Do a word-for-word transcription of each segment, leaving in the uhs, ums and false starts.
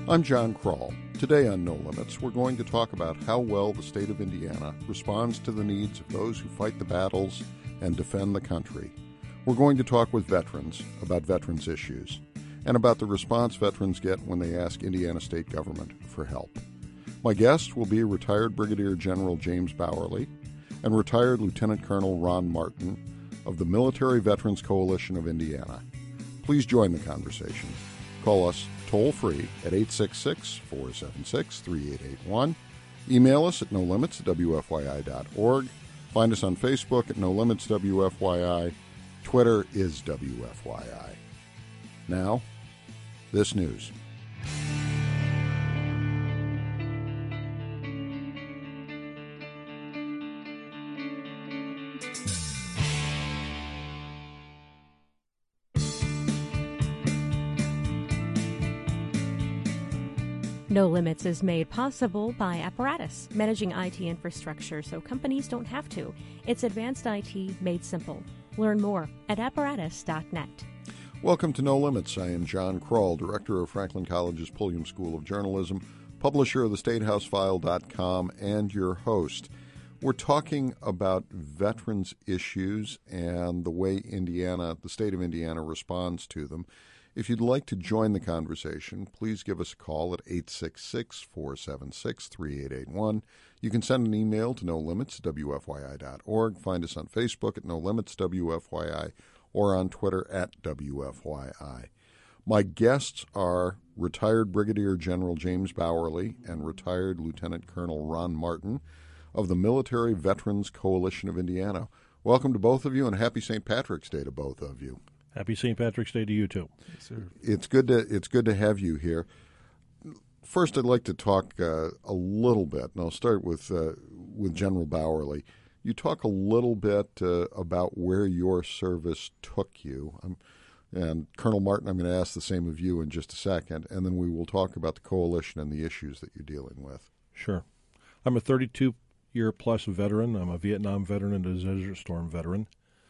I'm John Kroll. Today on No Limits, we're going to talk about how well the state of Indiana responds to the needs of those who fight the battles and defend the country. We're going to talk with veterans about veterans issues and about the response veterans get when they ask Indiana state government for help. My guest will be retired Brigadier General James Bowerly and retired Lieutenant Colonel Ron Martin of the Military Veterans Coalition of Indiana. Please join the conversation. Call us toll-free at eight six six, four seven six, three eight eight one. Email us at no limits at w f y i dot org. Find us on Facebook at no limits w f y i. Twitter is W F Y I. Now, this news. No Limits is made possible by Apparatus, managing I T infrastructure so companies don't have to. It's advanced I T made simple. Learn more at apparatus dot net. Welcome to No Limits. I am John Kroll, director of Franklin College's Pulliam School of Journalism, publisher of the state house file dot com, and your host. We're talking about veterans issues and the way Indiana, the state of Indiana, responds to them. If you'd like to join the conversation, please give us a call at eight six six, four seven six, three eight eight one. You can send an email to no limits at w f y i dot org. Find us on Facebook at No Limits W F Y I or on Twitter at W F Y I. My guests are retired Brigadier General James Bowerly and retired Lieutenant Colonel Ron Martin of the Military Veterans Coalition of Indiana. Welcome to both of you, and happy Saint Patrick's Day to both of you. Happy Saint Patrick's Day to you, too. Yes, sir. It's good to it's good to have you here. First, I'd like to talk uh, a little bit, and I'll start with uh, with General Bowerly. You talk a little bit uh, about where your service took you. Um, and Colonel Martin, I'm going to ask the same of you in just a second, and then we will talk about the coalition and the issues that you're dealing with. Sure. I'm a thirty-two-year-plus veteran. I'm a Vietnam veteran and a Desert Storm veteran.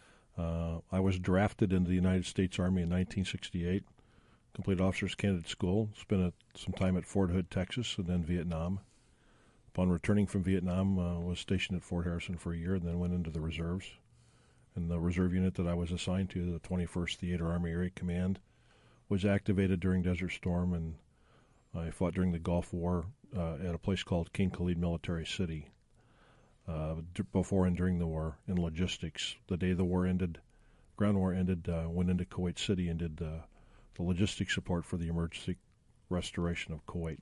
Uh, I was drafted into the United States Army in nineteen sixty-eight, completed Officers Candidate School, spent a, some time at Fort Hood, Texas, and then Vietnam. Upon returning from Vietnam, uh, was stationed at Fort Harrison for a year and then went into the reserves. And the reserve unit that I was assigned to, the twenty-first Theater Army Area Command, was activated during Desert Storm, and I fought during the Gulf War uh, at a place called King Khalid Military City. Uh, d- before and during the war, in logistics. The day the war ended, ground war ended, uh, went into Kuwait City and did uh, the logistics support for the emergency restoration of Kuwait.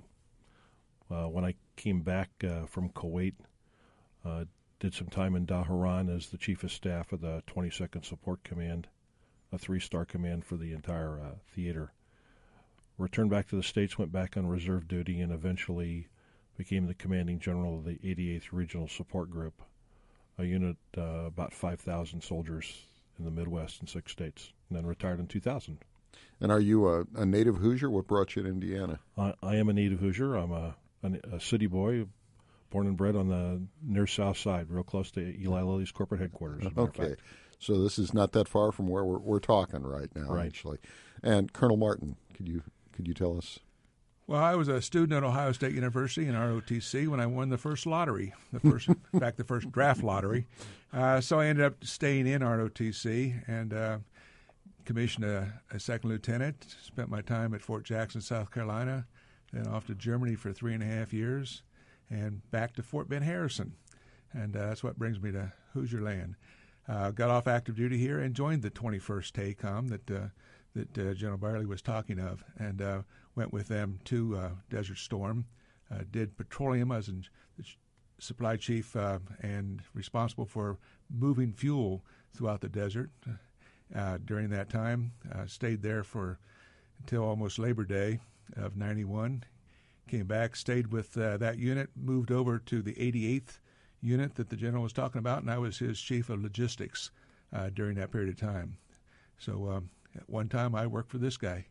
Uh, when I came back uh, from Kuwait, uh, did some time in Dhahran as the Chief of Staff of the twenty-second Support Command, a three-star command for the entire uh, theater. Returned back to the States, went back on reserve duty, and eventually became the commanding general of the eighty-eighth Regional Support Group, a unit uh, about five thousand soldiers in the Midwest and six states, and then retired in two thousand. And are you a, a native Hoosier? What brought you to Indiana? I, I am a native Hoosier. I'm a, a, a city boy, born and bred on the near south side, real close to Eli Lilly's corporate headquarters. As a matter of Okay. fact. So this is not that far from where we're, we're talking right now, Right. actually. And Colonel Martin, could you could you tell us? Well, I was a student at Ohio State University in R O T C when I won the first lottery, the first, in fact, the first draft lottery. Uh, so I ended up staying in R O T C and uh, commissioned a, a second lieutenant, spent my time at Fort Jackson, South Carolina, then off to Germany for three and a half years, and back to Fort Ben Harrison. And uh, that's what brings me to Hoosier land. Uh, got off active duty here and joined the twenty-first T A C O M that uh, that uh, General Bowerly was talking of, and uh, went with them to uh, Desert Storm, uh, did petroleum as in the supply chief uh, and responsible for moving fuel throughout the desert uh, during that time. Uh, stayed there for until almost Labor Day of ninety-one. Came back, stayed with uh, that unit, moved over to the eighty-eighth unit that the general was talking about, and I was his chief of logistics uh, during that period of time. So um, at one time I worked for this guy.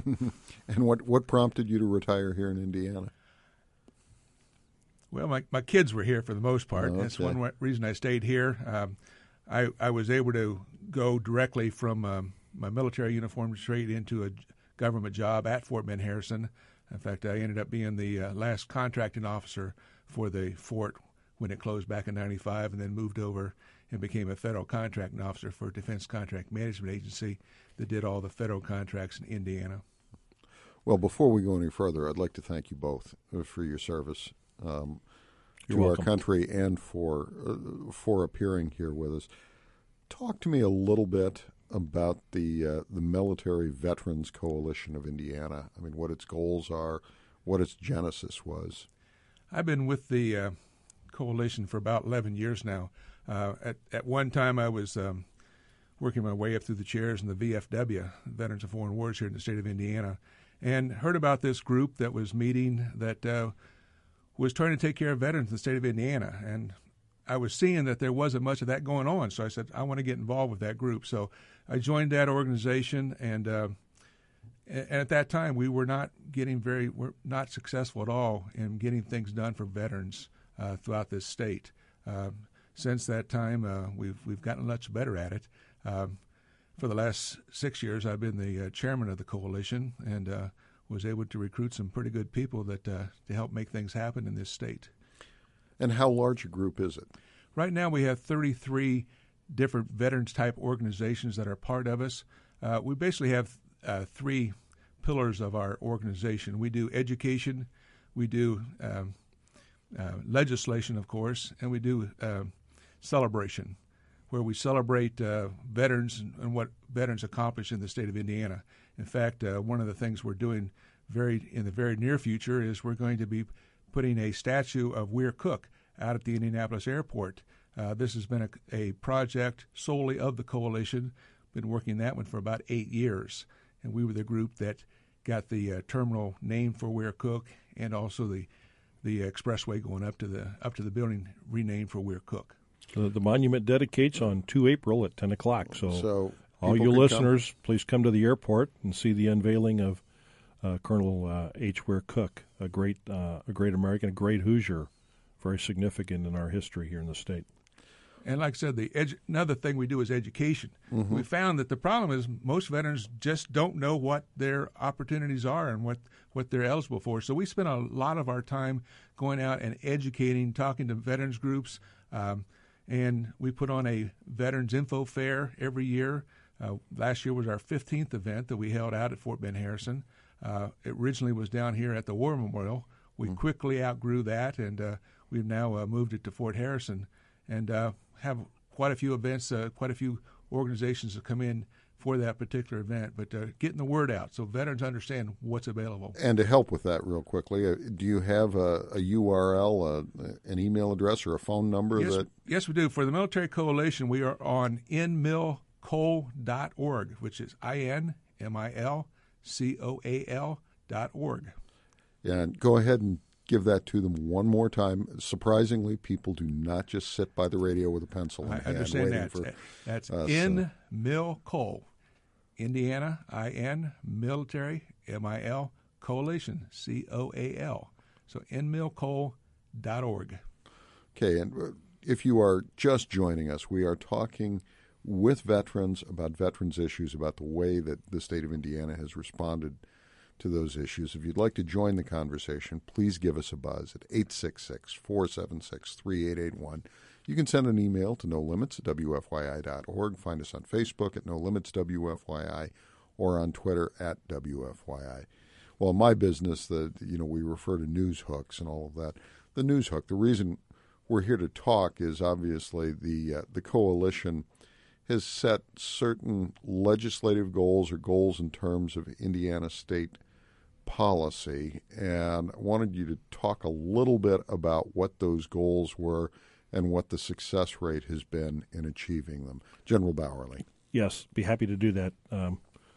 And what, what prompted you to retire here in Indiana? Well, my, my kids were here for the most part. Oh, okay. That's one re- reason I stayed here. Um, I, I was able to go directly from um, my military uniform straight into a government job at Fort Ben Harrison In fact, I ended up being the uh, last contracting officer for the fort when it closed back in ninety-five, and then moved over and became a federal contracting officer for Defense Contract Management Agency that did all the federal contracts in Indiana. Well, before we go any further, I'd like to thank you both for your service um, to welcome. our country and for uh, for appearing here with us. Talk to me a little bit about the uh, the Military Veterans Coalition of Indiana. I mean, what its goals are, what its genesis was. I've been with the uh, coalition for about eleven years now. Uh, at, at one time, I was um, working my way up through the chairs in the V F W, Veterans of Foreign Wars, here in the state of Indiana, and heard about this group that was meeting that uh, was trying to take care of veterans in the state of Indiana. And I was seeing that there wasn't much of that going on, so I said, I want to get involved with that group. So I joined that organization, and uh, and at that time, we were not getting very, we're not successful at all in getting things done for veterans uh, throughout this state. Uh, since that time, uh, we've we've gotten much better at it. Um, for the last six years, I've been the uh, chairman of the coalition, and uh, was able to recruit some pretty good people that uh, to help make things happen in this state. And how large a group is it? Right now, we have thirty-three different veterans-type organizations that are part of us. Uh, we basically have uh, three pillars of our organization. We do education, we do um, uh, legislation, of course, and we do uh, celebration, where we celebrate uh, veterans and, and what veterans accomplish in the state of Indiana. In fact, uh, one of the things we're doing very in the very near future is we're going to be putting a statue of Weir Cook out at the Indianapolis airport. Uh, this has been a, a project solely of the coalition. Been working that one for about eight years, and we were the group that got the uh, terminal named for Weir Cook, and also the the expressway going up to the up to the building renamed for Weir Cook. The, the monument dedicates on the second of April at ten o'clock. So, So all people you can listeners, please come to the airport and see the unveiling of uh, Colonel uh, H. Weir Cook, a great uh, a great American, a great Hoosier, very significant in our history here in the state. And like I said, the edu- another thing we do is education. Mm-hmm. We found that the problem is most veterans just don't know what their opportunities are and what, what they're eligible for. So we spend a lot of our time going out and educating, talking to veterans groups, um, and we put on a Veterans Info Fair every year. Uh, last year was our fifteenth event that we held out at Fort Ben Harrison. Uh, it originally was down here at the War Memorial. We mm-hmm. quickly outgrew that, and uh, we've now uh, moved it to Fort Harrison, and uh, have quite a few events, uh, quite a few organizations that come in for that particular event, but uh, getting the word out so veterans understand what's available. And to help with that real quickly, uh, do you have a, a U R L, uh, an email address, or a phone number? Yes, that yes, we do. For the Military Coalition, we are on in mil coal dot org, which is I N M I L C O A L dot org. Yeah, and go ahead and give that to them one more time. Surprisingly, people do not just sit by the radio with a pencil in I hand understand waiting that. for That's us, in uh, mil coal, Indiana, I N, military, M I L, coalition, C O A L. So in mil coal dot org. Okay, and uh, if you are just joining us, we are talking with veterans about veterans issues, about the way that the state of Indiana has responded to those issues. If you'd like to join the conversation, please give us a buzz at eight six six, four seven six, three eight eight one. You can send an email to no limits at w f y i dot org. Find us on Facebook at no limits w f y i or on Twitter at w f y i. Well, in my business, the you know we refer to news hooks and all of that. The news hook, the reason we're here to talk is obviously the uh, the coalition has set certain legislative goals or goals in terms of Indiana state policy, and I wanted you to talk a little bit about what those goals were and what the success rate has been in achieving them. General Bowerly. Yes, be happy to do that. Um,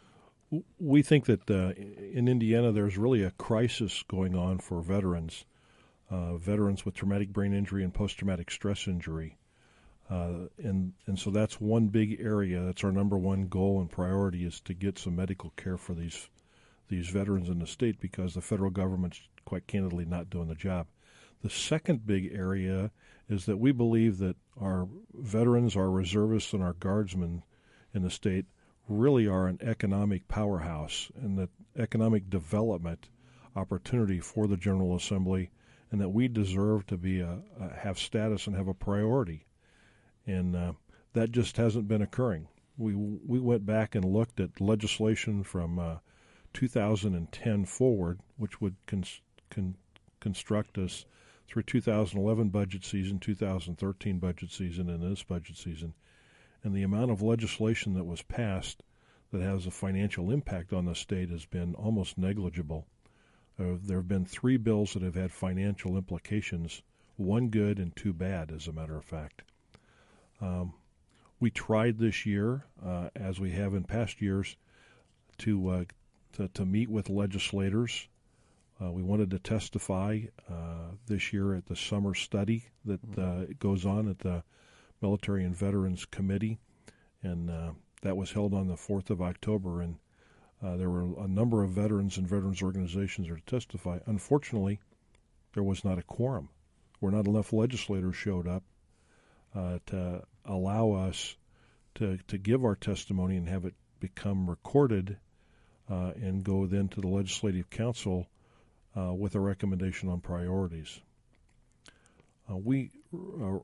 we think that uh, in Indiana there's really a crisis going on for veterans, uh, veterans with traumatic brain injury and post-traumatic stress injury. Uh, and, and so that's one big area. That's our number one goal and priority, is to get some medical care for these these veterans in the state, because the federal government's quite candidly not doing the job. The second big area is that we believe that our veterans, our reservists, and our guardsmen in the state really are an economic powerhouse, and that economic development opportunity for the General Assembly, and that we deserve to be a, a have status and have a priority. And uh, that just hasn't been occurring. We we went back and looked at legislation from uh, two thousand ten forward, which would cons- con- construct us through two thousand eleven budget season, two thousand thirteen budget season, and this budget season. And the amount of legislation that was passed that has a financial impact on the state has been almost negligible. Uh, there have been three bills that have had financial implications, one good and two bad, as a matter of fact. Um, we tried this year, uh, as we have in past years, to uh, to, to meet with legislators. Uh, we wanted to testify uh, this year at the summer study that uh, goes on at the Military and Veterans Committee, and uh, that was held on the fourth of October, and uh, there were a number of veterans and veterans organizations there to testify. Unfortunately, there was not a quorum, where not enough legislators showed up uh, to allow us to, to give our testimony and have it become recorded uh, and go then to the Legislative Council uh, with a recommendation on priorities. Uh, we... Uh,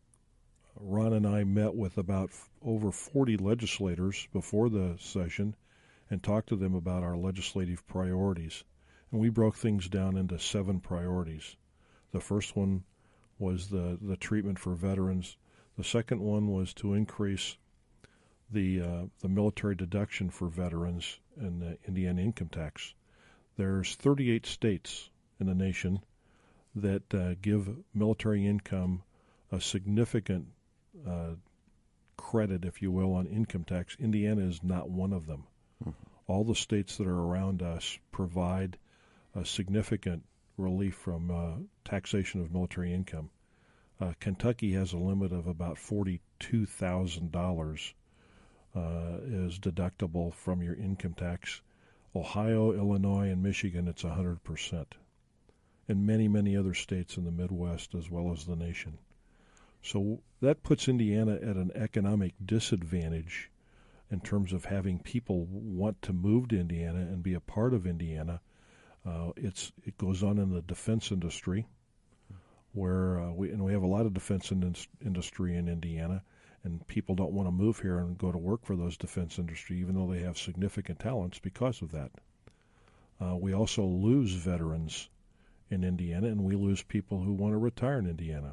Ron and I met with about f- over forty legislators before the session and talked to them about our legislative priorities. And we broke things down into seven priorities. The first one was the, the treatment for veterans. The second one was to increase the uh, the military deduction for veterans and the Indiana income tax. There's thirty-eight states in the nation that uh, give military income a significant Uh, credit, if you will, on income tax. Indiana is not one of them. Mm-hmm. All the states that are around us provide a significant relief from uh, taxation of military income. Uh, Kentucky has a limit of about forty-two thousand dollars uh, is deductible from your income tax. Ohio, Illinois, and Michigan, it's one hundred percent. And many, many other states in the Midwest as well as the nation. So that puts Indiana at an economic disadvantage in terms of having people want to move to Indiana and be a part of Indiana. Uh, it's it goes on in the defense industry, where uh, we and we have a lot of defense in, industry in Indiana, and people don't want to move here and go to work for those defense industry, even though they have significant talents because of that. Uh, we also lose veterans in Indiana, and we lose people who want to retire in Indiana.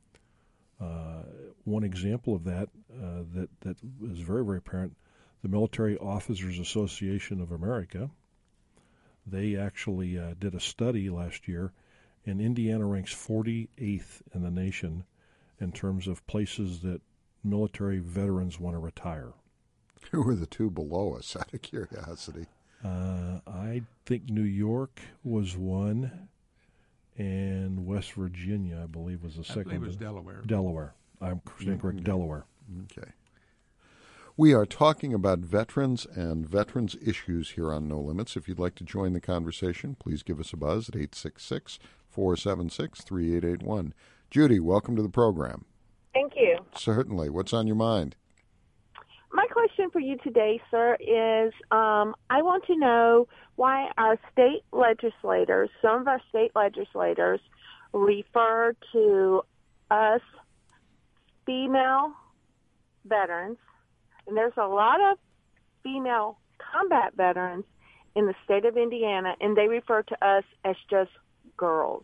Uh, one example of that uh, that that is very, very apparent, the Military Officers Association of America, they actually uh, did a study last year, and Indiana ranks forty-eighth in the nation in terms of places that military veterans want to retire. Who are the two below us, out of curiosity? Uh, I think New York was one. And West Virginia, I believe, was the second. I believe it was Delaware. Delaware. I'm saying correct, Delaware. Okay. We are talking about veterans and veterans issues here on No Limits. If you'd like to join the conversation, please give us a buzz at eight six six, four seven six, three eight eight one. Judy, welcome to the program. Thank you. Certainly. What's on your mind? My question for you today, sir, is um, I want to know why our state legislators, some of our state legislators, refer to us female veterans, and there's a lot of female combat veterans in the state of Indiana, and they refer to us as just girls.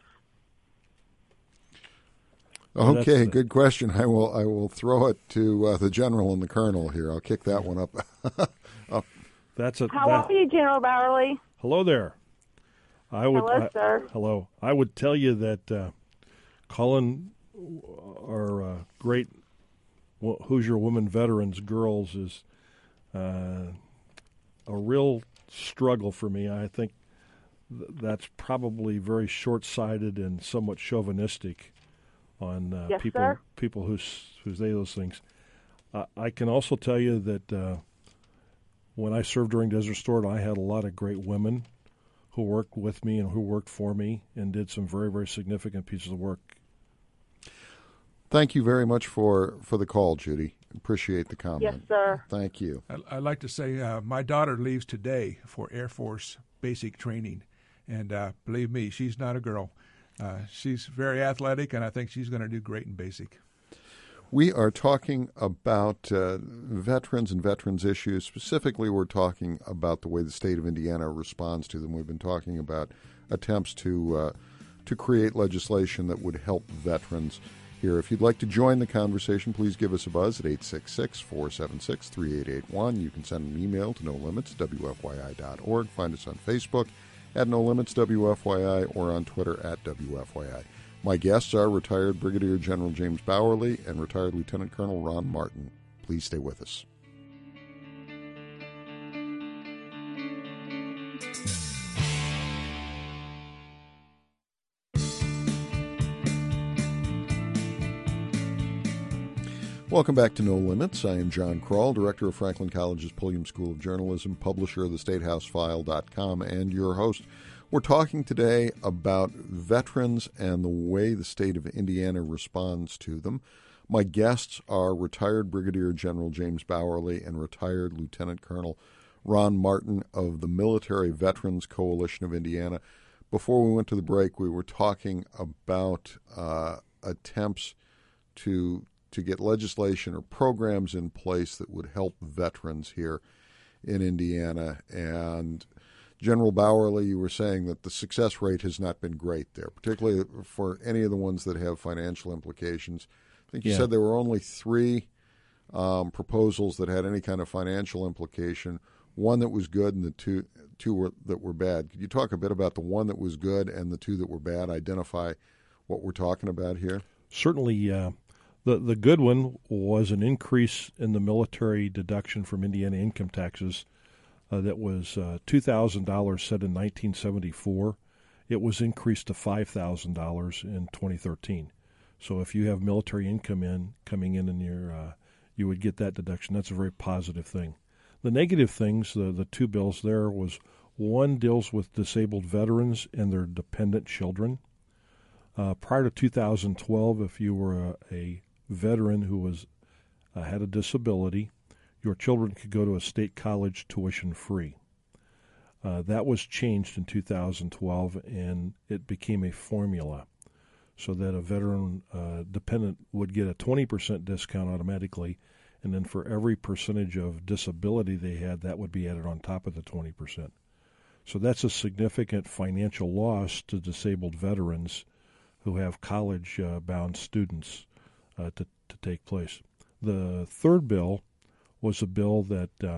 Okay, the, good question. I will I will throw it to uh, the general and the colonel here. I'll kick that one up. up. That's a. How that, are you, General Bowerly? Hello there. I would. Hello, I, sir. Hello. I would tell you that uh, calling our uh, great Hoosier Women Veterans girls is uh, a real struggle for me. I think th- that's probably very short-sighted and somewhat chauvinistic on uh, yes, people sir? people who who say those things. Uh, I can also tell you that uh, when I served during Desert Storm, I had a lot of great women who worked with me and who worked for me and did some very, very significant pieces of work. Thank you very much for, for the call, Judy. Appreciate the comment. Yes, sir. Thank you. I, I'd like to say uh, my daughter leaves today for Air Force basic training. And uh, believe me, she's not a girl. Uh, she's very athletic, and I think she's going to do great in basic. We are talking about uh, veterans and veterans issues. Specifically, we're talking about the way the state of Indiana responds to them. We've been talking about attempts to uh, to create legislation that would help veterans here. If you'd like to join the conversation, please give us a buzz at eight six six, four seven six, three eight eight one. You can send an email to no limits at w f y i dot org. Find us on Facebook at no limits w f y i or on Twitter at w f y i. My guests are retired Brigadier General James Bowerly and retired Lieutenant Colonel Ron Martin. Please stay with us. Welcome back to No Limits. I am John Kroll, Director of Franklin College's Pulliam School of Journalism, publisher of the state house file dot com, and your host. We're talking today about veterans and the way the state of Indiana responds to them. My guests are retired Brigadier General James Bowerly and retired Lieutenant Colonel Ron Martin of the Military Veterans Coalition of Indiana. Before we went to the break, we were talking about uh, attempts to to get legislation or programs in place that would help veterans here in Indiana. And General Bowerly, you were saying that the success rate has not been great there, particularly for any of the ones that have financial implications. I think you yeah. said there were only three um, proposals that had any kind of financial implication, one that was good and the two two were, that were bad. Could you talk a bit about the one that was good and the two that were bad, identify what we're talking about here? Certainly, uh, the, the good one was an increase in the military deduction from Indiana income taxes. Uh, that was uh, two thousand dollars set in nineteen seventy-four. It was increased to five thousand dollars in twenty thirteen. So if you have military income in coming in, and you're, uh, you would get that deduction. That's a very positive thing. The negative things, the, the two bills there, was one deals with disabled veterans and their dependent children. Uh, prior to two thousand twelve, if you were a, a veteran who was uh, had a disability, your children could go to a state college tuition free. Uh, that was changed in two thousand twelve, and it became a formula so that a veteran uh, dependent would get a twenty percent discount automatically, and then for every percentage of disability they had, that would be added on top of the twenty percent. So that's a significant financial loss to disabled veterans who have college-bound uh, students uh, to, to take place. The third bill was a bill that uh,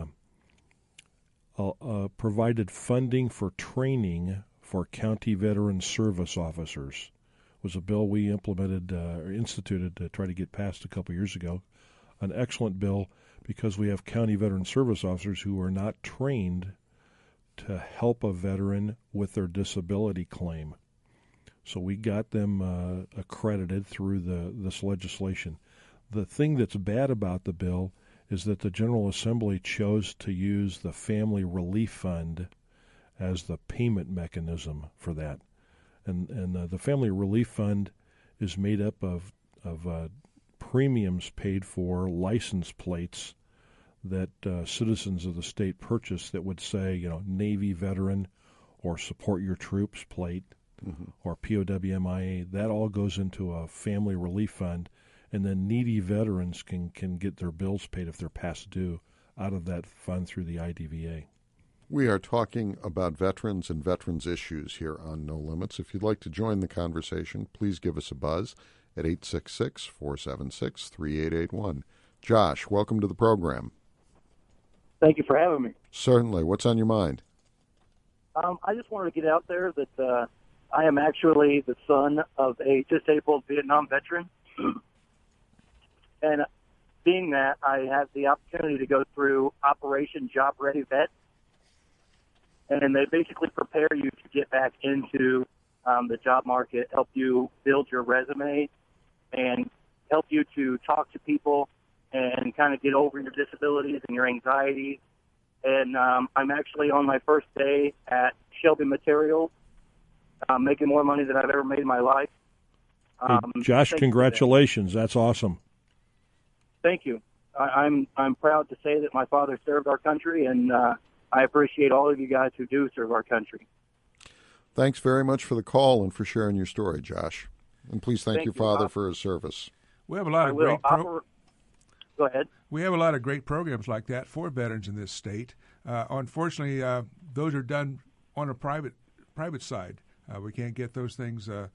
uh, uh, provided funding for training for county veteran service officers. It was a bill we implemented uh, or instituted to try to get passed a couple years ago. An excellent bill because we have county veteran service officers who are not trained to help a veteran with their disability claim. So we got them uh, accredited through the this legislation. The thing that's bad about the bill is that the General Assembly chose to use the Family Relief Fund as the payment mechanism for that. And and uh, the Family Relief Fund is made up of, of uh, premiums paid for license plates that uh, citizens of the state purchase that would say, you know, Navy veteran or support your troops plate mm-hmm. or P O W M I A. That all goes into a Family Relief Fund. And then needy veterans can, can get their bills paid if they're past due out of that fund through the I D V A. We are talking about veterans and veterans issues here on No Limits. If you'd like to join the conversation, please give us a buzz at eight six six, four seven six, three eight eight one. Josh, welcome to the program. Thank you for having me. Certainly. What's on your mind? Um, I just wanted to get out there that uh, I am actually the son of a disabled Vietnam veteran. And being that, I had the opportunity to go through Operation Job Ready Vet, and they basically prepare you to get back into um, the job market, help you build your resume, and help you to talk to people and kind of get over your disabilities and your anxieties. And um, I'm actually on my first day at Shelby Materials, um, making more money than I've ever made in my life. Um, hey, Josh, congratulations. That. That's awesome. Thank you. I, I'm I'm proud to say that my father served our country, and uh, I appreciate all of you guys who do serve our country. Thanks very much for the call and for sharing your story, Josh. And please thank, Thank your you, father Bob. for his service. We have a lot I of will. great pro- Oper- Go ahead. we have a lot of great programs like that for veterans in this state. Uh, unfortunately, uh, those are done on a private private side. Uh, we can't get those things uh,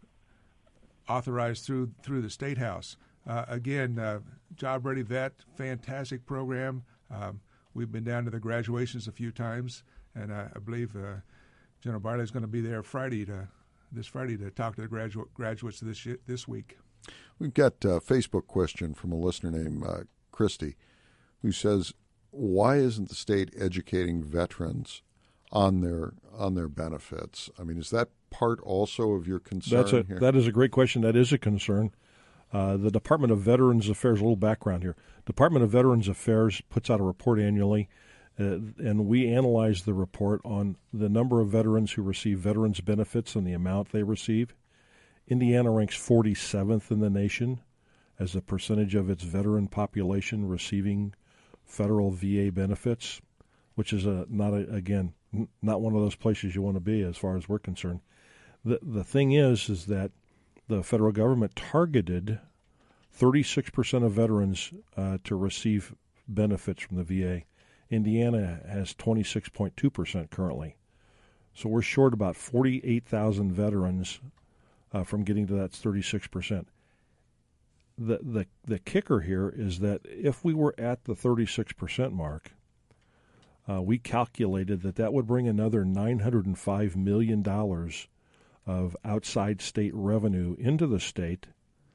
authorized through through the State House. Uh, again, uh, Job Ready Vet, fantastic program. Um, we've been down to the graduations a few times, and uh, I believe uh, General Barley is going to be there Friday to this Friday to talk to the graduate graduates this this week. We've got a Facebook question from a listener named uh, Christy, who says, "Why isn't the state educating veterans on their on their benefits?" I mean, is that part also of your concern That's a, here? That is a great question. That is a concern. Uh, the Department of Veterans Affairs, a little background here. Department of Veterans Affairs puts out a report annually, uh, and we analyze the report on the number of veterans who receive veterans benefits and the amount they receive. Indiana ranks forty-seventh in the nation as a percentage of its veteran population receiving federal V A benefits, which is a, not, a, again, n- not one of those places you want to be as far as we're concerned. The, the thing is, is that the federal government targeted thirty-six percent of veterans uh, to receive benefits from the V A. Indiana has twenty-six point two percent currently. So we're short about forty-eight thousand veterans uh, from getting to that thirty-six percent. The, the, the kicker here is that if we were at the thirty-six percent mark, uh, we calculated that that would bring another nine hundred five million dollars of outside state revenue into the state.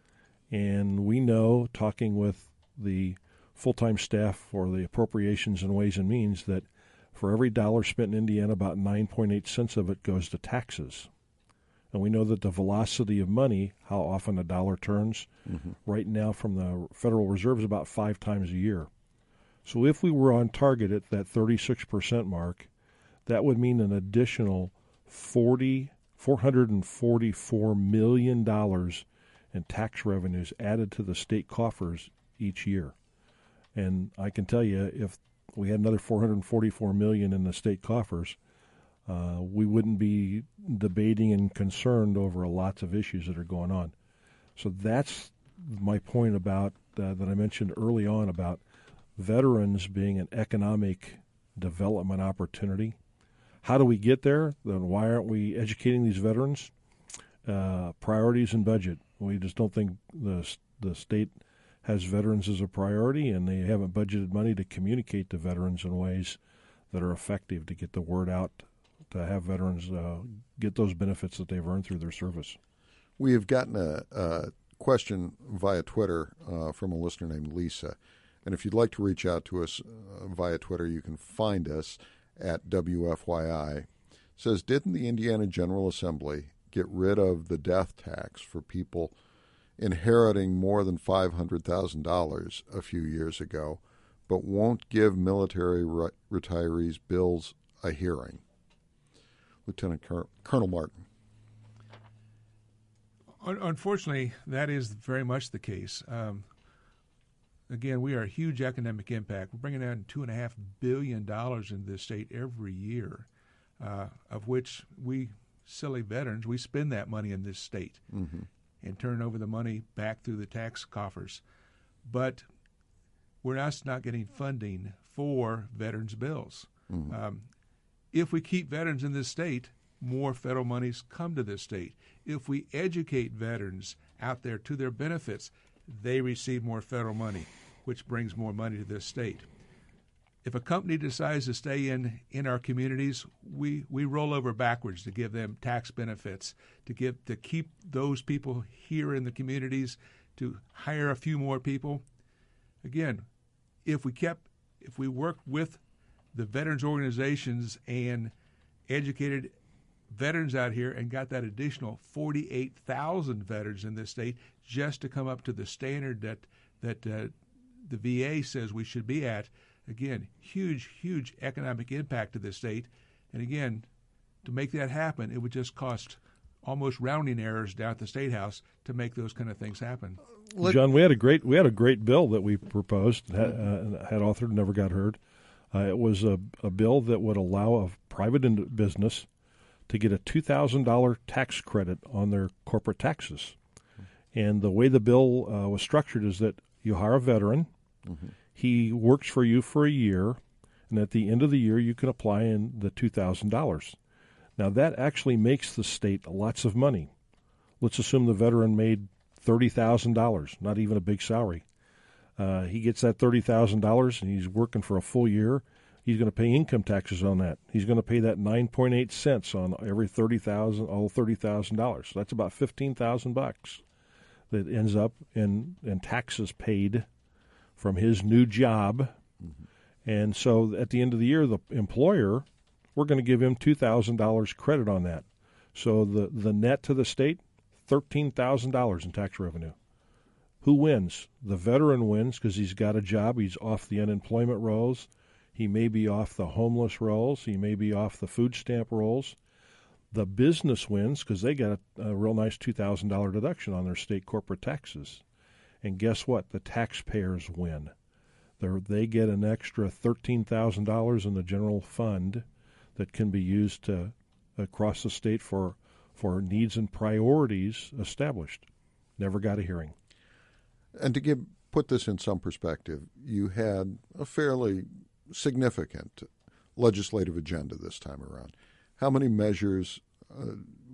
And we know, talking with the full-time staff for the Appropriations and Ways and Means, that for every dollar spent in Indiana, about nine point eight cents of it goes to taxes. And we know that the velocity of money, how often a dollar turns, mm-hmm. right now from the Federal Reserve is about five times a year. So if we were on target at that thirty-six percent mark, that would mean an additional forty four hundred forty-four million dollars in tax revenues added to the state coffers each year. And I can tell you, if we had another four hundred forty-four million dollars in the state coffers, uh, we wouldn't be debating and concerned over lots of issues that are going on. So that's my point about uh, that I mentioned early on about veterans being an economic development opportunity. How do we get there? Then why aren't we educating these veterans? Uh, priorities and budget. We just don't think the the state has veterans as a priority, and they haven't budgeted money to communicate to veterans in ways that are effective to get the word out, to have veterans uh, get those benefits that they've earned through their service. We have gotten a, a question via Twitter uh, from a listener named Lisa. And if you'd like to reach out to us uh, via Twitter, you can find us at W F Y I. It says, didn't the Indiana General Assembly get rid of the death tax for people inheriting more than five hundred thousand dollars a few years ago, but won't give military re- retirees' bills a hearing? Lieutenant Col- Colonel Martin. Unfortunately, that is very much the case. Um, again, we are a huge economic impact. We're bringing in two and a half billion dollars into this state every year, uh, of which we silly veterans we spend that money in this state mm-hmm. and turn over the money back through the tax coffers. But we're not not getting funding for veterans' bills. Mm-hmm. Um, if we keep veterans in this state, more federal monies come to this state. If we educate veterans out there to their benefits, they receive more federal money, which brings more money to this state. If a company decides to stay in, in our communities, we, we roll over backwards to give them tax benefits, to give to keep those people here in the communities, to hire a few more people. Again, if we kept if we worked with the veterans organizations and educated veterans out here and got that additional forty-eight thousand veterans in this state just to come up to the standard that that uh, the V A says we should be at. Again, huge, huge economic impact to this state. And again, to make that happen, it would just cost almost rounding errors down at the State House to make those kind of things happen. John, we had a great we had a great bill that we proposed, had, uh, had authored, never got heard. Uh, it was a, a bill that would allow a private business to get a two thousand dollars tax credit on their corporate taxes. And the way the bill uh, was structured is that you hire a veteran, mm-hmm. he works for you for a year, and at the end of the year you can apply in the two thousand dollars. Now that actually makes the state lots of money. Let's assume the veteran made thirty thousand dollars, not even a big salary. Uh, he gets that thirty thousand dollars and he's working for a full year. He's going to pay income taxes on that. He's going to pay that nine point eight cents on every thirty thousand dollars, all thirty thousand dollars. So that's about fifteen thousand bucks that ends up in, in taxes paid from his new job. Mm-hmm. And so at the end of the year, the employer, we're going to give him two thousand dollars credit on that. So the, the net to the state, thirteen thousand dollars in tax revenue. Who wins? The veteran wins because he's got a job. He's off the unemployment rolls. He may be off the homeless rolls. He may be off the food stamp rolls. The business wins because they got a, a real nice two thousand dollars deduction on their state corporate taxes. And guess what? The taxpayers win. They're, they get an extra thirteen thousand dollars in the general fund that can be used to across the state for, for needs and priorities established. Never got a hearing. And to give put this in some perspective, you had a fairly significant legislative agenda this time around. How many measures uh,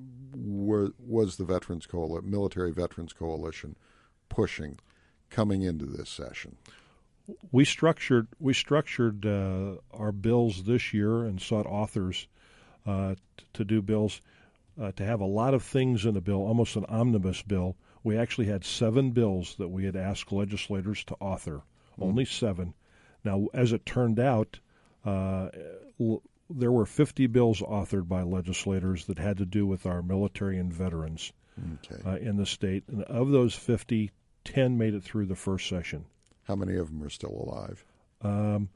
were was the Veterans Coalition, Military Veterans Coalition pushing coming into this session? We structured we structured uh, our bills this year and sought authors uh, t- to do bills uh, to have a lot of things in a bill, almost an omnibus bill. We actually had seven bills that we had asked legislators to author, mm-hmm. only seven. Now, as it turned out, uh, l- there were fifty bills authored by legislators that had to do with our military and veterans okay. uh, in the state. And of those fifty, ten made it through the first session. How many of them are still alive? Um,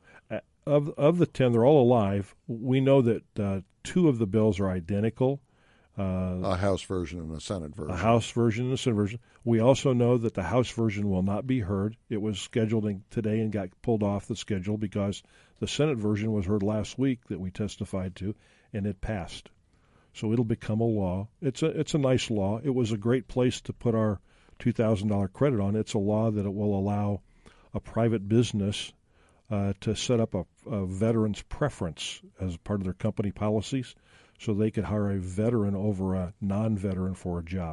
of of the ten, they're all alive. We know that uh, two of the bills are identical. Uh, a House version and a Senate version. A House version and a Senate version. We also know that the House version will not be heard. It was scheduled in today and got pulled off the schedule because the Senate version was heard last week that we testified to, and it passed. So it'll become a law. It's a it's a nice law. It was a great place to put our two thousand dollars credit on. It's a law that it will allow a private business uh, to set up a, a veteran's preference as part of their company policies, so they could hire a veteran over a non-veteran for a job.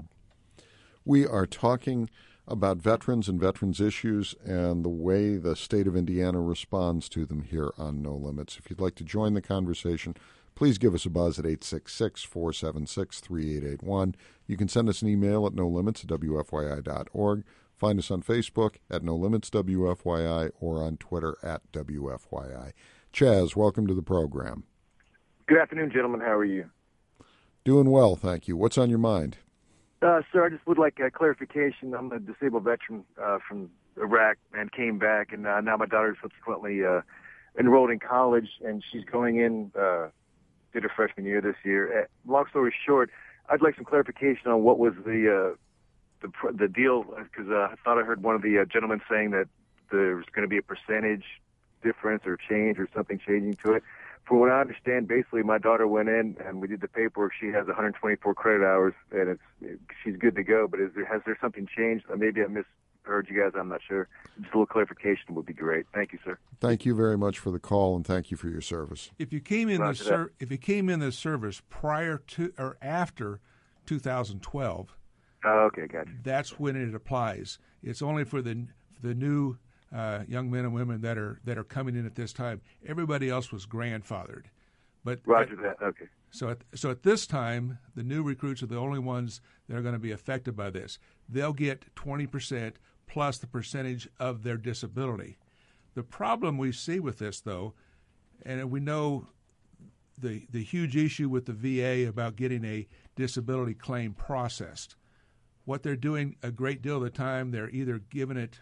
We are talking about veterans and veterans issues and the way the state of Indiana responds to them here on No Limits. If you'd like to join the conversation, please give us a buzz at eight six six, four seven six, three eight eight one. You can send us an email at no limits at w f y i dot org. Find us on Facebook at No Limits W F Y I or on Twitter at W F Y I. Chaz, welcome to the program. Good afternoon, gentlemen. How are you? Doing well, thank you. What's on your mind? Uh, sir, I just would like a clarification. I'm a disabled veteran uh, from Iraq and came back, and uh, now my daughter is subsequently uh, enrolled in college, and she's going in, uh, did her freshman year this year. Uh, long story short, I'd like some clarification on what was the uh, the, the deal, because uh, I thought I heard one of the uh, gentlemen saying that there's going to be a percentage difference or change or something changing to it. From what I understand, basically my daughter went in and we did the paperwork. She has one hundred twenty-four credit hours, and it's she's good to go. But is there has there something changed? Maybe I misheard you guys. I'm not sure. Just a little clarification would be great. Thank you, sir. Thank you very much for the call, and thank you for your service. If you came in the ser- if you came in the service prior to or after two thousand twelve, oh, okay, gotcha. That's when it applies. It's only for the the new. Uh, young men and women that are that are coming in at this time. Everybody else was grandfathered, but Roger that. Okay. So at, so at this time, the new recruits are the only ones that are going to be affected by this. They'll get twenty percent plus the percentage of their disability. The problem we see with this, though, and we know the the huge issue with the V A about getting a disability claim processed. What they're doing a great deal of the time, they're either giving it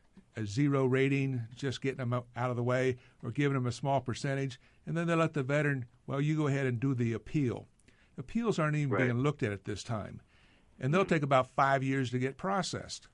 a zero rating, just getting them out of the way, or giving them a small percentage, and then they let the veteran, well, you go ahead and do the appeal. Appeals aren't even right. being looked at at this time, and they'll take about five years to get processed.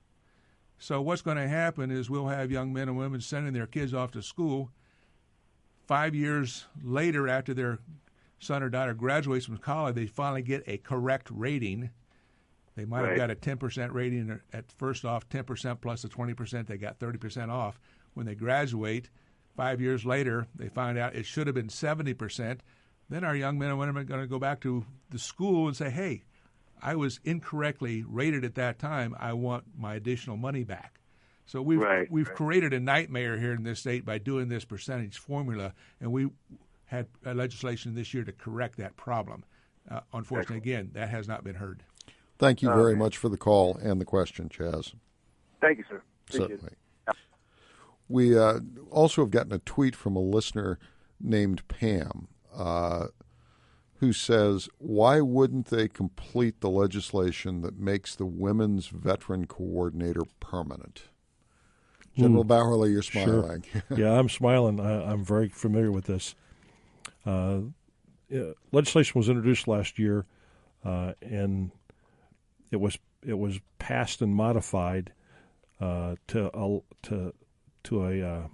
So what's going to happen is we'll have young men and women sending their kids off to school five years later after they're son or daughter graduates from college, they finally get a correct rating. They might Right. have got a ten percent rating at first off, ten percent plus the twenty percent, they got thirty percent off. When they graduate, five years later, they find out it should have been seventy percent. Then our young men and women are going to go back to the school and say, hey, I was incorrectly rated at that time. I want my additional money back. So we've Right, we've right. created a nightmare here in this state by doing this percentage formula, and we had uh, legislation this year to correct that problem. Uh, unfortunately, again, that has not been heard. Thank you very Okay. much for the call and the question, Chaz. Thank you, sir. Appreciate it. Certainly. We uh, also have gotten a tweet from a listener named Pam, uh, who says, why wouldn't they complete the legislation that makes the Women's Veteran Coordinator permanent? General Hmm. Bowerly, you're Sure. smiling. Yeah, I'm smiling. I, I'm very familiar with this. Uh, yeah, legislation was introduced last year, uh, and it was it was passed and modified uh, to uh, to to a, uh,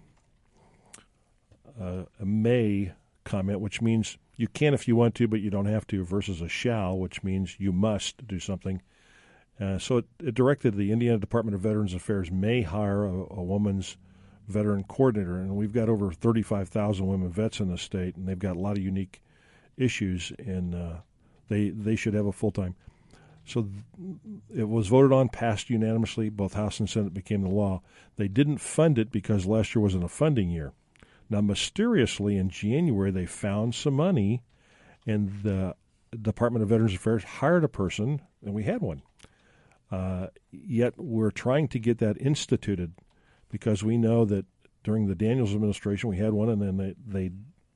a a may comment, which means you can if you want to, but you don't have to, versus a shall, which means you must do something. Uh, so it, it directed the Indiana Department of Veterans Affairs may hire a, a woman's veteran coordinator, and we've got over thirty-five thousand women vets in the state, and they've got a lot of unique issues, and uh, they they should have a full-time. So th- it was voted on, passed unanimously. Both House and Senate became the law. They didn't fund it because last year wasn't a funding year. Now, mysteriously, in January, they found some money, and the Department of Veterans Affairs hired a person, and we had one. Uh, yet we're trying to get that instituted because we know that during the Daniels administration we had one, and then they, they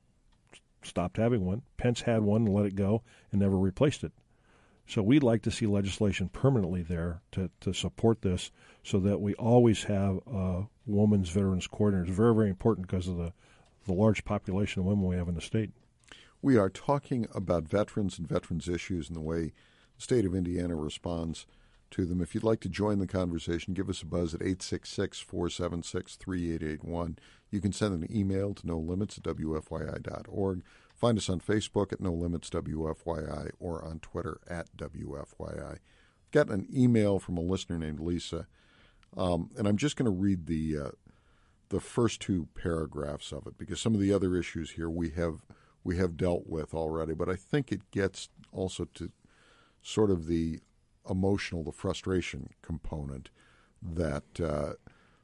stopped having one. Pence had one and let it go and never replaced it. So we'd like to see legislation permanently there to, to support this so that we always have a woman's veterans coordinator. It's very, very important because of the, the large population of women we have in the state. We are talking about veterans and veterans issues and the way the state of Indiana responds to them. If you'd like to join the conversation, give us a buzz at eight six six, four seven six, three eight eight one. You can send an email to no limits at w f y i dot org. Find us on Facebook at No Limits W F Y I or on Twitter at W F Y I. Got an email from a listener named Lisa, um, and I'm just going to read the uh, the first two paragraphs of it because some of the other issues here we have we have dealt with already, but I think it gets also to sort of the emotional, the frustration component that uh,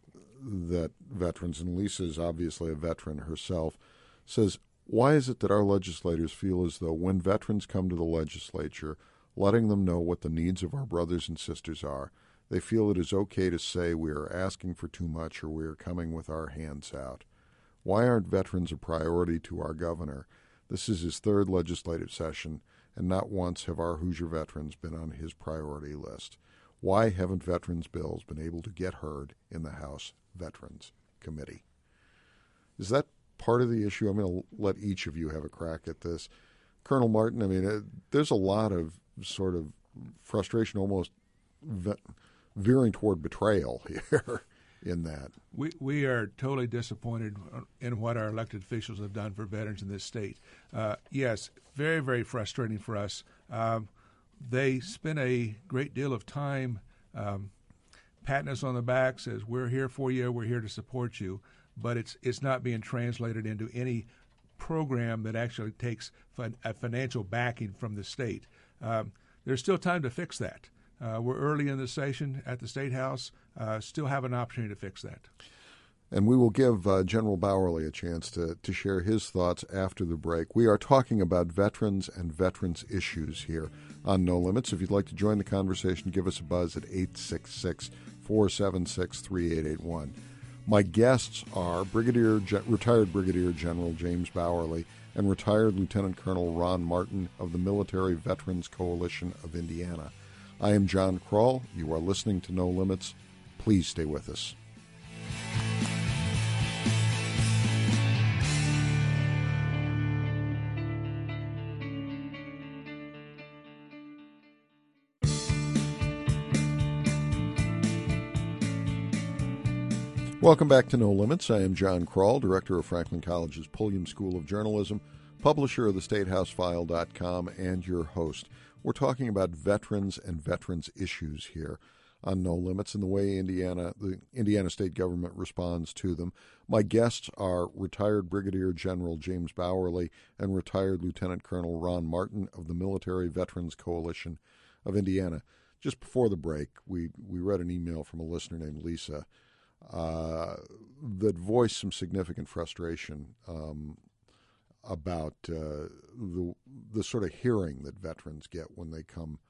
that veterans, and Lisa is obviously a veteran herself, says, why is it that our legislators feel as though when veterans come to the legislature, letting them know what the needs of our brothers and sisters are, they feel it is okay to say we are asking for too much or we are coming with our hands out? Why aren't veterans a priority to our governor? This is his third legislative session, and not once have our Hoosier veterans been on his priority list. Why haven't veterans' bills been able to get heard in the House Veterans Committee? Is that part of the issue? I'm going to let each of you have a crack at this. Colonel Martin, I mean, uh, there's a lot of sort of frustration, almost ve- veering toward betrayal here in that. We we are totally disappointed in what our elected officials have done for veterans in this state. Uh, yes, very, very frustrating for us. Um, they spend a great deal of time um, patting us on the back, says, we're here for you, we're here to support you, but it's it's not being translated into any program that actually takes fin- a financial backing from the state. Um, there's still time to fix that. Uh, we're early in the session at the State House. Uh, still have an opportunity to fix that. And we will give uh, General Bowerly a chance to, to share his thoughts after the break. We are talking about veterans and veterans issues here on No Limits. If you'd like to join the conversation, give us a buzz at eight six six, four seven six, three eight eight one. My guests are Brigadier retired Brigadier General James Bowerly and retired Lieutenant Colonel Ron Martin of the Military Veterans Coalition of Indiana. I am John Kroll. You are listening to No Limits. Please stay with us. Welcome back to No Limits. I am John Kroll, director of Franklin College's Pulliam School of Journalism, publisher of the state house file dot com and your host. We're talking about veterans and veterans issues here on No Limits and the way Indiana, the Indiana state government responds to them. My guests are retired Brigadier General James Bowerly and retired Lieutenant Colonel Ron Martin of the Military Veterans Coalition of Indiana. Just before the break, we, we read an email from a listener named Lisa uh, that voiced some significant frustration um, about uh, the the sort of hearing that veterans get when they come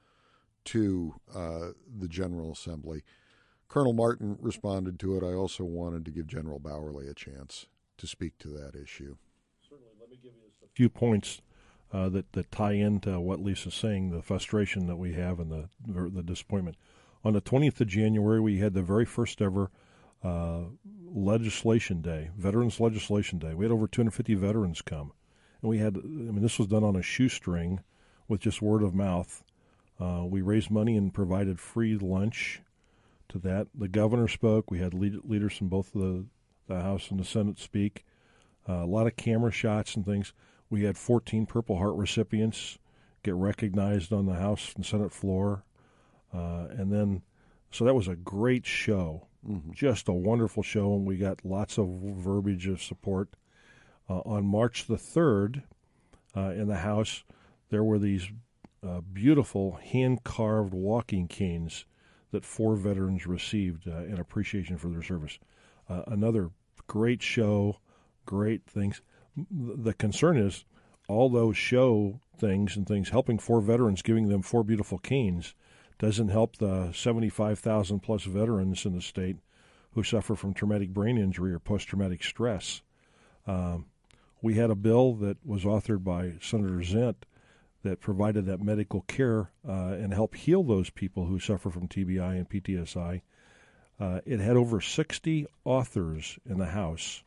to uh, the General Assembly. Colonel Martin responded to it. I also wanted to give General Bowerly a chance to speak to that issue. Certainly. Let me give you a few points uh, that, that tie into what Lisa's saying, the frustration that we have and the, the disappointment. On the twentieth of January, we had the very first ever uh, legislation day, Veterans Legislation Day. We had over two hundred fifty veterans come. And we had, I mean, this was done on a shoestring with just word of mouth. Uh, we raised money and provided free lunch to that. The governor spoke. We had lead, leaders from both the, the House and the Senate speak. Uh, a lot of camera shots and things. We had fourteen Purple Heart recipients get recognized on the House and Senate floor. Uh, and then, so that was a great show, mm-hmm. just a wonderful show, and we got lots of verbiage of support. Uh, on March the third, uh, in the House, there were these uh, beautiful hand-carved walking canes that four veterans received uh, in appreciation for their service. Uh, another great show, great things. The concern is all those show things and things, helping four veterans, giving them four beautiful canes, doesn't help the seventy-five thousand plus veterans in the state who suffer from traumatic brain injury or post-traumatic stress. Um, We had a bill that was authored by Senator Zent that provided that medical care uh, and help heal those people who suffer from T B I and P T S I. Uh, it had over sixty authors in the House,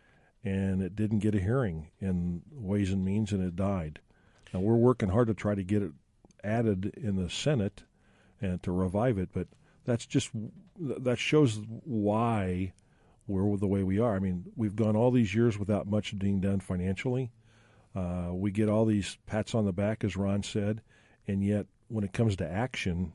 and it didn't get a hearing in Ways and Means, and it died. Now, we're working hard to try to get it added in the Senate and to revive it, but that's just that shows why we're the way we are. I mean, we've gone all these years without much being done financially. Uh, we get all these pats on the back, as Ron said, and yet when it comes to action,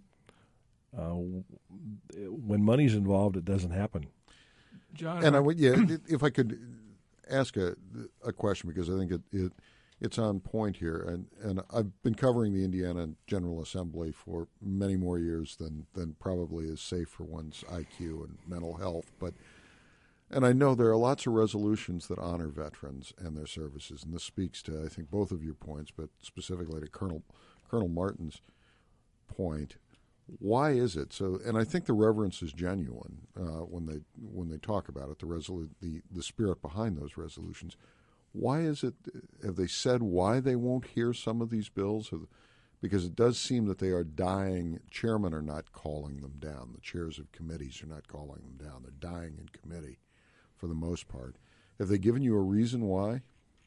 uh, when money's involved, it doesn't happen. John, and I would, yeah, if I could ask a a question, because I think it, it it's on point here, and, and I've been covering the Indiana General Assembly for many more years than than probably is safe for one's I Q and mental health, but. And I know there are lots of resolutions that honor veterans and their services, and this speaks to, I think, both of your points, but specifically to Colonel Colonel Martin's point. Why is it so? And I think the reverence is genuine uh, when they when they talk about it. The resolu- the the spirit behind those resolutions. Why is it? Have they said why they won't hear some of these bills? Because it does seem that they are dying. Chairmen are not calling them down. The chairs of committees are not calling them down. They're dying in committee, for the most part. Have they given you a reason why?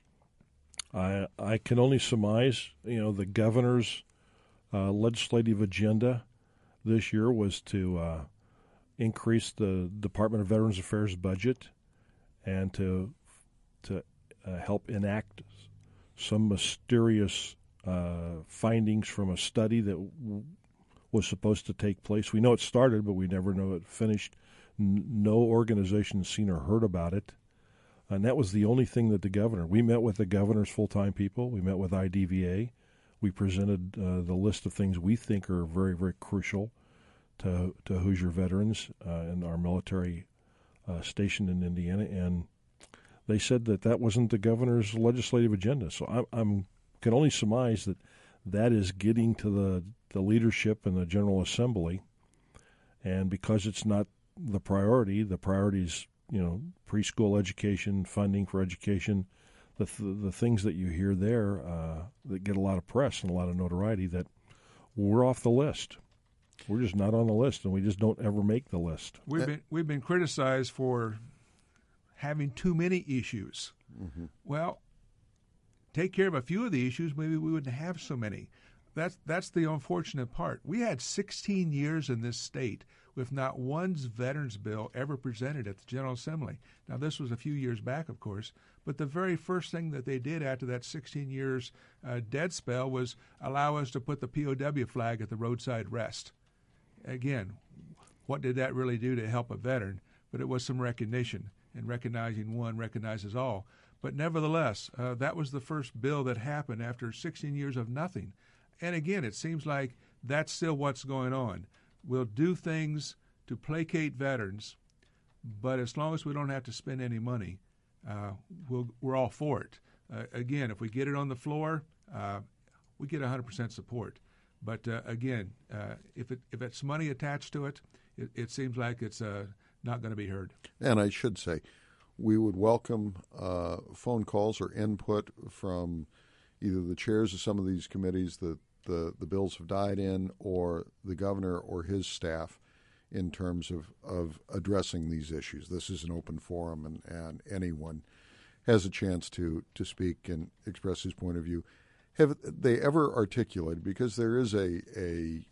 I I can only surmise. You know, the governor's uh, legislative agenda this year was to uh, increase the Department of Veterans Affairs budget and to to uh, help enact some mysterious uh, findings from a study that w- was supposed to take place. We know it started, but we never know it finished. No organization has seen or heard about it. And that was the only thing that the governor, we met with the governor's full-time people. We met with I D V A. We presented uh, the list of things we think are very, very crucial to to Hoosier veterans uh, and our military uh, stationed in Indiana. And they said that that wasn't the governor's legislative agenda. So I I'm, can only surmise that that is getting to the, the leadership in the General Assembly. And because it's not the priority, the priority is, you know, preschool education, funding for education, the th- the things that you hear there uh, that get a lot of press and a lot of notoriety, that we're off the list. We're just not on the list, and we just don't ever make the list. We've been we've been criticized for having too many issues. Mm-hmm. Well, take care of a few of the issues, maybe we wouldn't have so many. that's that's the unfortunate part. We had sixteen years in this state with not one veterans bill ever presented at the General Assembly. Now, this was a few years back, of course, but the very first thing that they did after that sixteen years uh, dead spell was allow us to put the P O W flag at the roadside rest. Again, what did that really do to help a veteran? But it was some recognition, and recognizing one recognizes all. But nevertheless, uh, that was the first bill that happened after sixteen years of nothing. And again, it seems like that's still what's going on. We'll do things to placate veterans, but as long as we don't have to spend any money, uh, we'll, we're all for it. Uh, again, if we get it on the floor, uh, we get one hundred percent support. But uh, again, uh, if it if it's money attached to it, it, it seems like it's uh, not going to be heard. And I should say, we would welcome uh, phone calls or input from either the chairs of some of these committees that the, the bills have died in, or the governor or his staff in terms of, of addressing these issues. This is an open forum, and, and anyone has a chance to, to speak and express his point of view. Have they ever articulated, because there is a, a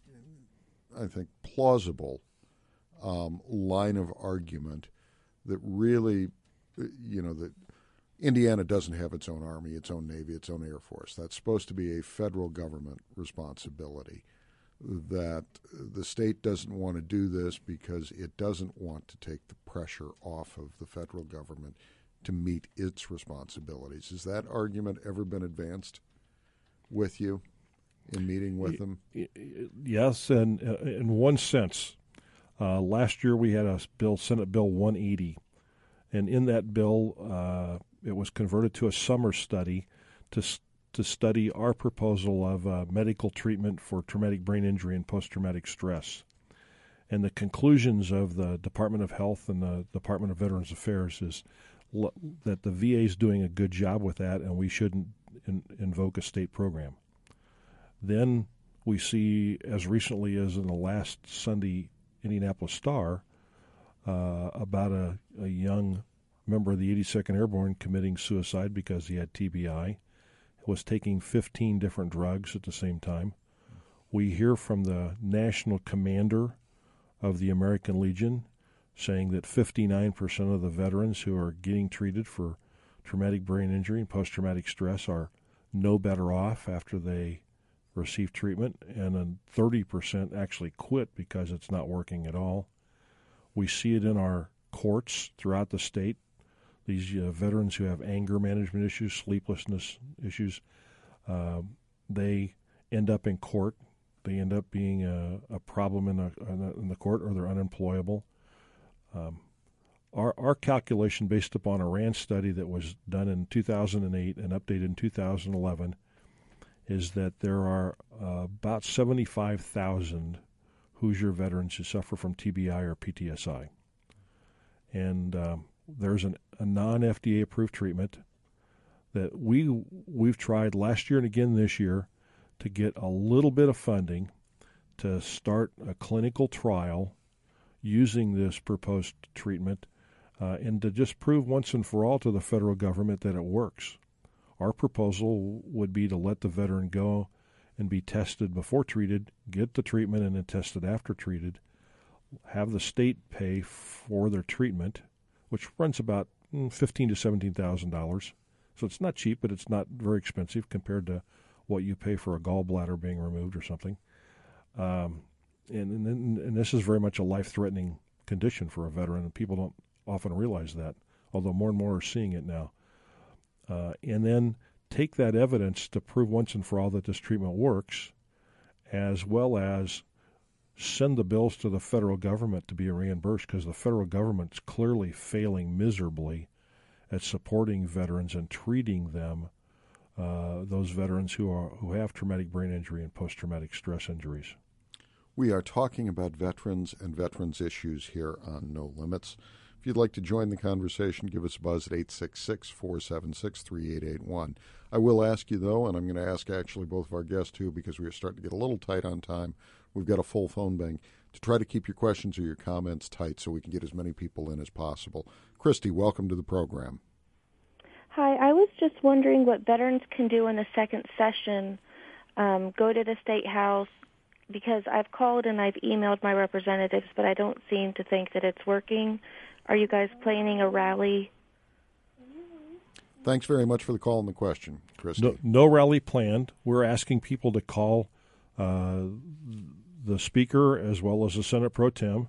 I think, plausible um, line of argument that really, you know, that Indiana doesn't have its own Army, its own Navy, its own Air Force. That's supposed to be a federal government responsibility, that the state doesn't want to do this because it doesn't want to take the pressure off of the federal government to meet its responsibilities. Has that argument ever been advanced with you in meeting with them? Yes, and uh, in one sense. Uh, last year we had a bill, Senate Bill one eighty, and in that bill uh, it was converted to a summer study to to study our proposal of uh, medical treatment for traumatic brain injury and post-traumatic stress. And the conclusions of the Department of Health and the Department of Veterans Affairs is l- that the V A is doing a good job with that, and we shouldn't in- invoke a state program. Then we see, as recently as in the last Sunday Indianapolis Star, uh, about a, a young member of the eighty-second Airborne committing suicide because he had T B I, was taking fifteen different drugs at the same time. We hear from the national commander of the American Legion saying that fifty-nine percent of the veterans who are getting treated for traumatic brain injury and post-traumatic stress are no better off after they receive treatment, and then thirty percent actually quit because it's not working at all. We see it in our courts throughout the state. These uh, veterans who have anger management issues, sleeplessness issues, uh, they end up in court. They end up being a, a problem in the, in the court, or they're unemployable. Um, our, our calculation, based upon a RAND study that was done in two thousand eight and updated in two thousand eleven, is that there are uh, about seventy-five thousand Hoosier veterans who suffer from T B I or P T S I. And um, there's an, a non-F D A approved treatment that we, we've tried last year and again this year to get a little bit of funding to start a clinical trial using this proposed treatment uh, and to just prove once and for all to the federal government that it works. Our proposal would be to let the veteran go and be tested before treated, get the treatment, and then tested after treated, have the state pay for their treatment, which runs about fifteen thousand to seventeen thousand dollars. So it's not cheap, but it's not very expensive compared to what you pay for a gallbladder being removed or something. Um, and, and, and this is very much a life-threatening condition for a veteran, and people don't often realize that, although more and more are seeing it now. Uh, and then take that evidence to prove once and for all that this treatment works, as well as send the bills to the federal government to be reimbursed, because the federal government's clearly failing miserably at supporting veterans and treating them, uh, those veterans who are who have traumatic brain injury and post-traumatic stress injuries. We are talking about veterans and veterans issues here on No Limits. If you'd like to join the conversation, give us a buzz at eight six six, four seven six, three eight eight one. I will ask you, though, and I'm going to ask actually both of our guests, too, because we are starting to get a little tight on time. We've got a full phone bank, to try to keep your questions or your comments tight so we can get as many people in as possible. Christy, welcome to the program. Hi, I was just wondering what veterans can do in the second session um, go to the State House, because I've called and I've emailed my representatives, but I don't seem to think that it's working. Are you guys planning a rally? Thanks very much for the call and the question, Christy. No, no rally planned. We're asking people to call uh, the Speaker as well as the Senate Pro Tem,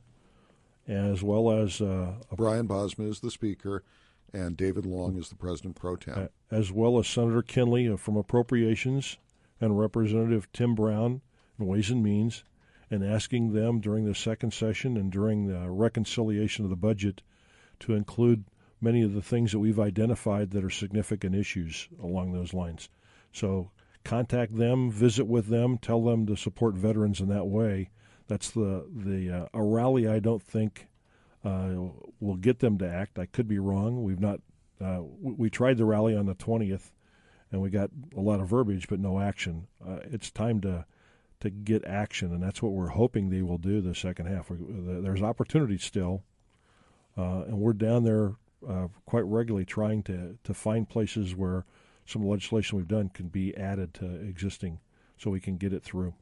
as well as uh, Brian Bosma is the Speaker, and David Long is the President Pro Tem, as well as Senator Kinley from Appropriations and Representative Tim Brown in Ways and Means, and asking them during the second session and during the reconciliation of the budget to include many of the things that we've identified that are significant issues along those lines. So contact them, visit with them, tell them to support veterans in that way. That's the the uh, a rally. I don't think uh, will get them to act. I could be wrong. We've not. Uh, we, we tried the rally on the twentieth, and we got a lot of verbiage, but no action. Uh, it's time to to get action, and that's what we're hoping they will do the second half. We, there's opportunity still, uh, and we're down there uh, quite regularly trying to to find places where some legislation we've done can be added to existing, so we can get it through.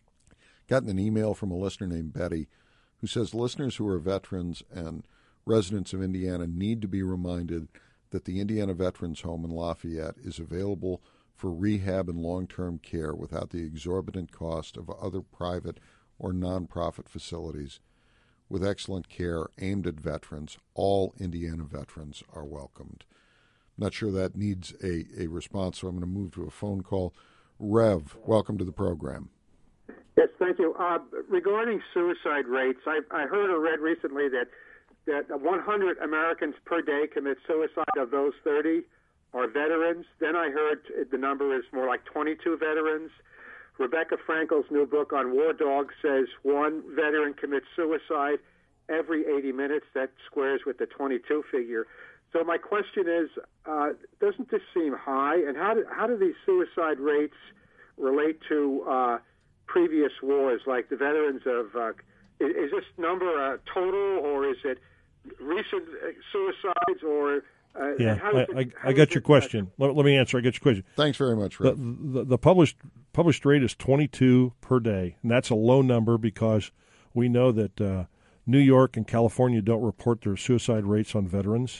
Gotten an email from a listener named Betty who says listeners who are veterans and residents of Indiana need to be reminded that the Indiana Veterans Home in Lafayette is available for rehab and long-term care without the exorbitant cost of other private or nonprofit facilities. With excellent care aimed at veterans, all Indiana veterans are welcomed. Not sure that needs a, a response, so I'm going to move to a phone call. Rev, welcome to the program. Yes, thank you. Uh, regarding suicide rates, I, I heard or read recently that, that one hundred Americans per day commit suicide. Of those, thirty are veterans. Then I heard the number is more like twenty-two veterans. Rebecca Frankel's new book on war dogs says one veteran commits suicide every eighty minutes. That squares with the twenty-two figure. So my question is, uh, doesn't this seem high? And how do, how do these suicide rates relate to uh, previous wars, like the veterans of, uh, is, is this number uh, total, or is it recent suicides, or uh, yeah, how does I, it, I, I got your question. Let, let me answer. I got your question. Thanks very much, Rick. The, the, the published published rate is twenty-two per day, and that's a low number because we know that uh, New York and California don't report their suicide rates on veterans.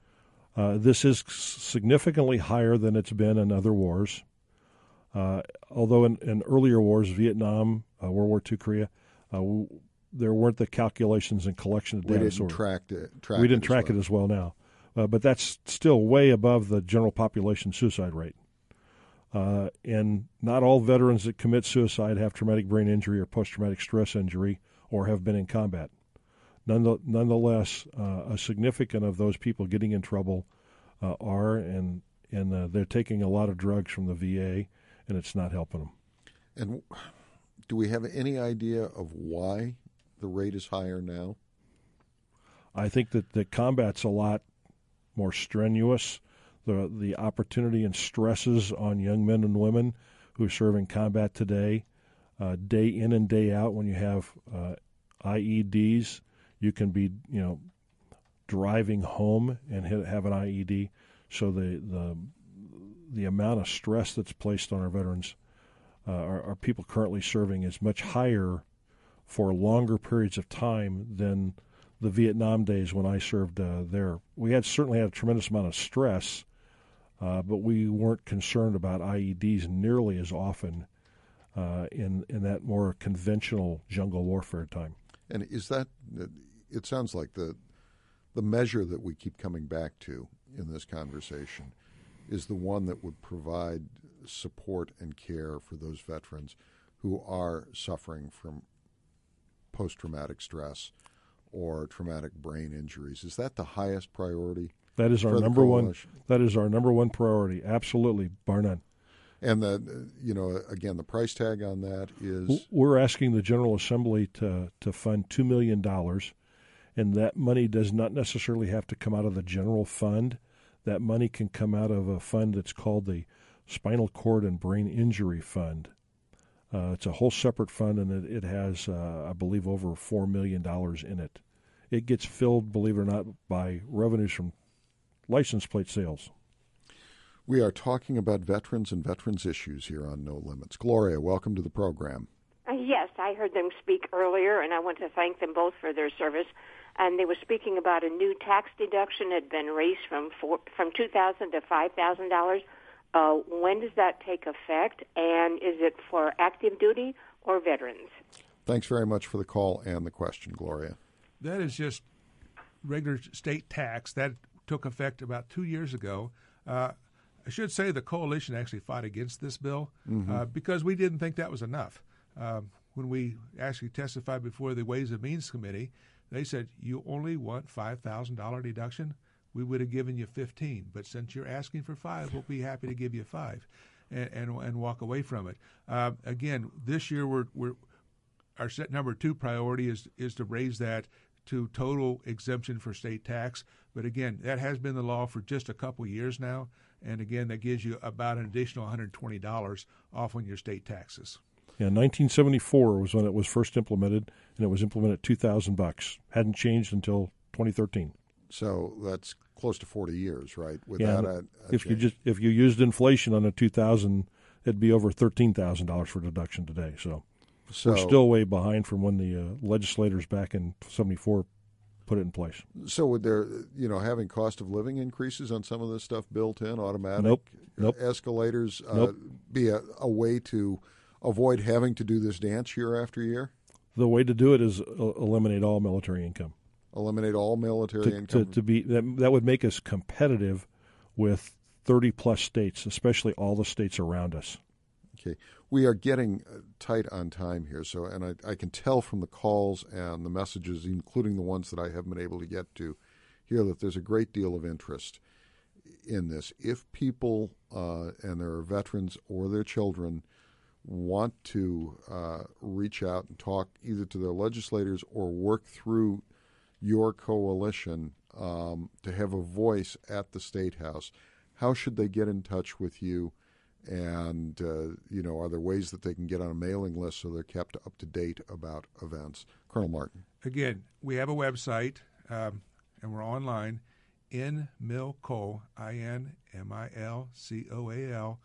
Uh, this is significantly higher than it's been in other wars. Uh, although in, in earlier wars, Vietnam, uh, World War Two, Korea, uh, w- there weren't the calculations and collection of data. We didn't sort of. track it. Track we didn't it track well. it as well now. Uh, but that's still way above the general population suicide rate. Uh, and not all veterans that commit suicide have traumatic brain injury or post-traumatic stress injury or have been in combat. None, nonetheless, uh, a significant of those people getting in trouble uh, are, and, and uh, they're taking a lot of drugs from the V A, and it's not helping them. And do we have any idea of why the rate is higher now? I think that the combat's a lot more strenuous. The the opportunity and stresses on young men and women who serve in combat today, uh, day in and day out, when you have uh, I E Ds, you can be you know driving home and hit, have an I E D. So the the the amount of stress that's placed on our veterans, uh, our, our people currently serving, is much higher for longer periods of time than the Vietnam days when I served uh, there. We had certainly had a tremendous amount of stress, uh, but we weren't concerned about I E Ds nearly as often uh, in in that more conventional jungle warfare time. And is that? It sounds like the the measure that we keep coming back to in this conversation is the one that would provide support and care for those veterans who are suffering from post-traumatic stress or traumatic brain injuries. Is that the highest priority? That is our number one. That is our number one priority. Absolutely, bar none. And the you know again the price tag on that is we're asking the General Assembly to to fund two million dollars, and that money does not necessarily have to come out of the general fund. That money can come out of a fund that's called the Spinal Cord and Brain Injury Fund. Uh, it's a whole separate fund, and it, it has, uh, I believe, over four million dollars in it. It gets filled, believe it or not, by revenues from license plate sales. We are talking about veterans and veterans issues here on No Limits. Gloria, welcome to the program. Uh, yes, I heard them speak earlier, and I want to thank them both for their service. And they were speaking about a new tax deduction had been raised from four, from two thousand dollars to five thousand dollars. Uh, when does that take effect, and is it for active duty or veterans? Thanks very much for the call and the question, Gloria. That is just regular state tax. That took effect about two years ago. Uh, I should say the coalition actually fought against this bill Mm-hmm. uh, because we didn't think that was enough. Uh, when we actually testified before the Ways and Means Committee, they said, you only want five thousand dollars deduction? We would have given you fifteen, but since you're asking for five, we'll be happy to give you five and and, and walk away from it. Uh, again, this year we're we're our set number two priority is is to raise that to total exemption for state tax. But again, that has been the law for just a couple years now, and again, that gives you about an additional one hundred twenty dollars off on your state taxes. Yeah, nineteen seventy-four was when it was first implemented, and it was implemented at two thousand bucks. Hadn't changed until twenty thirteen. So that's close to forty years, right? Yeah, Without a, a if you change. just if you used inflation on a two thousand, it'd be over thirteen thousand dollars for deduction today. So, So- we're still way behind from when the uh, legislators back in seventy-four put it in place. So would there, you know, having cost of living increases on some of this stuff built in, automatic Nope. Nope. escalators, uh, Nope. be a, a way to avoid having to do this dance year after year? The way to do it is uh, eliminate all military income. Eliminate all military To, income? to, to be that, that would make us competitive with thirty plus states, especially all the states around us. Okay. We are getting tight on time here, so and I, I can tell from the calls and the messages, including the ones that I haven't been able to get to here, that there's a great deal of interest in this. If people, uh, and there are veterans or their children, want to uh, reach out and talk either to their legislators or work through your coalition um, to have a voice at the State House, how should they get in touch with you? And, uh, you know, are there ways that they can get on a mailing list so they're kept up to date about events? Colonel Martin. Again, we have a website, um, and we're online, inmilcoal, I N M I L C O A L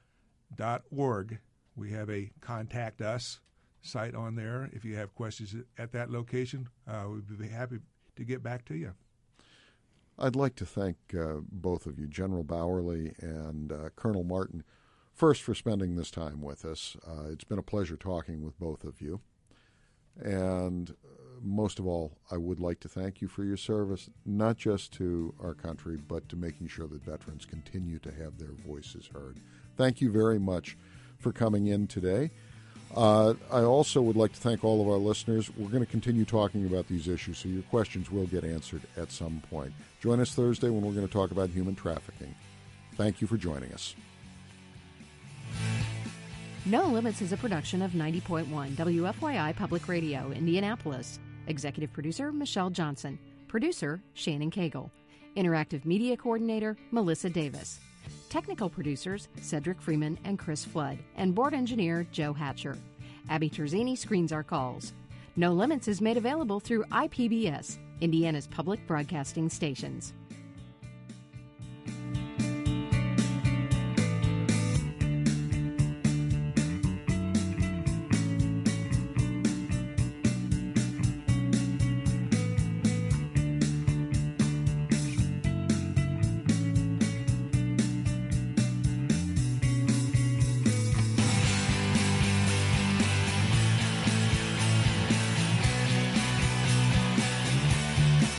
dot org. We have a Contact Us site on there. If you have questions at that location, uh, we'd be happy to get back to you. I'd like to thank uh, both of you, General Bowerly and uh, Colonel Martin, first for spending this time with us. Uh, it's been a pleasure talking with both of you. And uh, most of all, I would like to thank you for your service, not just to our country, but to making sure that veterans continue to have their voices heard. Thank you very much for coming in today. Uh, I also would like to thank all of our listeners. We're going to continue talking about these issues, so your questions will get answered at some point. Join us Thursday when we're going to talk about human trafficking. Thank you for joining us. No Limits is a production of ninety point one W F Y I Public Radio, Indianapolis. Executive producer, Michelle Johnson. Producer, Shannon Cagle. Interactive Media Coordinator, Melissa Davis. Technical producers, Cedric Freeman and Chris Flood. And board engineer, Joe Hatcher. Abby Terzini screens our calls. No Limits is made available through I P B S, Indiana's public broadcasting stations.